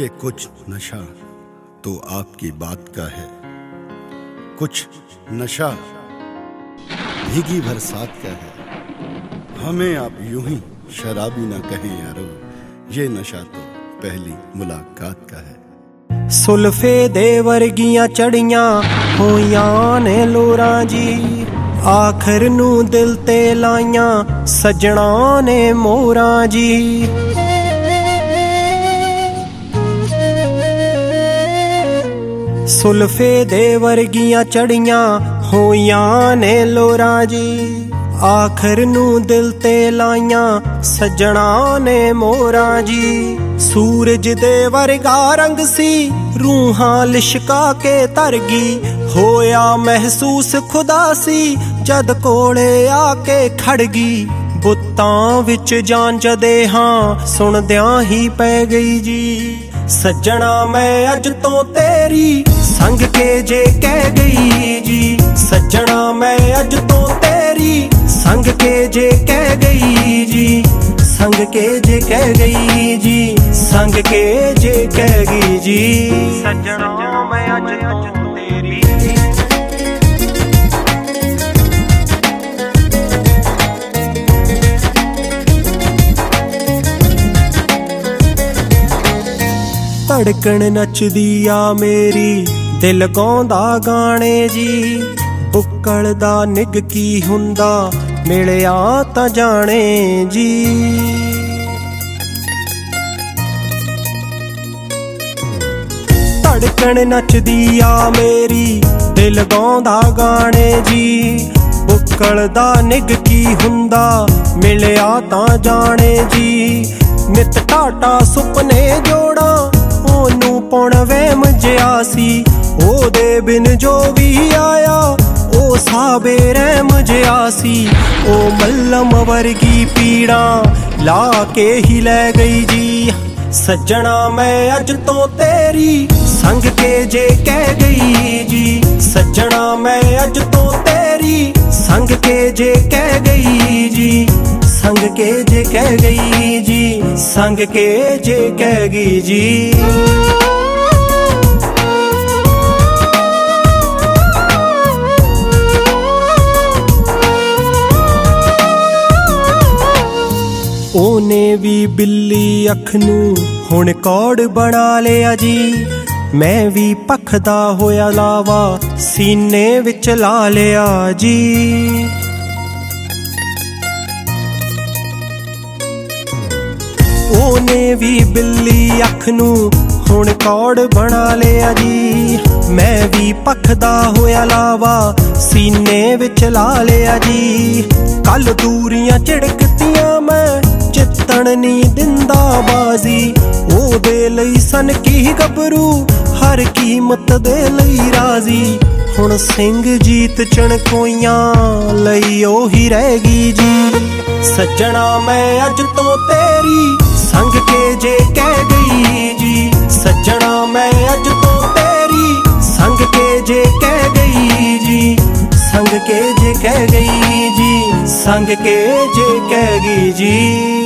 कि कुछ नशा तो आपकी बात का है, कुछ नशा भीगी बरसात का है। हमें आप यूं ही शराबी ना कहें यारो, ये नशा तो पहली मुलाकात का है। सुल्फे दे वर्गियां चढ़ियां होइयां ने लोरां जी, आखिर नू दिल ते लाइयां सजना ने मोरां जी। सुल्फे दे वर्गियां चढ़ियां होइयां ने लोरां जी, आखिर नू दिल ते लाइयां सजना ने मोरां जी। सूरज दे वर्गा रंग सी रूहां लिशका के तरगी, होया महसूस खुदा सी जद कोले आके खड़गी। बुत्तां विच जान जदे हां सुनदियां ही पै गई जी, सज्जना मैं अज तो तेरी संग के जे कह गई जी। सज्जना मैं अज तो तेरी संग के जे कह गई जी, संग के जे कह गई जी, संग के जे कह गई जी। सज्जना मैं अज तो तेरी धड़कन नचदी आ मेरी दिल गाउंदा गाने जी। बुक्कल दा निग की हुंदा मिलिया तां जाने जी। धड़कन नचदी आ मेरी दिल गाउंदा गाने जी, बुक्कल दा निग की हुंदा मिलिया तां जाने जी। नित टाटा सुपने जोड़ा ओनू पौण वहम जिहा सी, ओदे बिन जो भी आया ओ साबे रहम जिहा सी। ओ मल्लम वर्गी पीड़ा ला के ही लै गई जी, सज्जना मैं अज तो तेरी संग के जे कह गई जी। सज्जना मैं अज तो तेरी संग के जे कह गई जी, संग के जे कह गई जी, संग के जे कह गई जी। ओने भी बिल्ली अख नू हुण कौड़ बना लिया जी, मैं भी पखदा होया लावा सीने विच ला लिया जी। ओने भी बिल्ली अख नू हुण कौड़ बना लिया जी, मैं भी पखदा होया लावा सीने विच ला लिया जी। कल दूरियां झिड़कतियां मैं जितन नी दिंदा बाजी, ओदे लई सन की गबरू हर कीमत दे लई राजी। हुण सिंह जीत चणकोइयां लई ओही रहगी जी, सज्जना मैं अज तो तेरी संग के जे कह गई जी। सज्जना मैं अज तो तेरी संग के जे कह गई जी, संग के जे कह गई जी, संग के जे कह गई जी।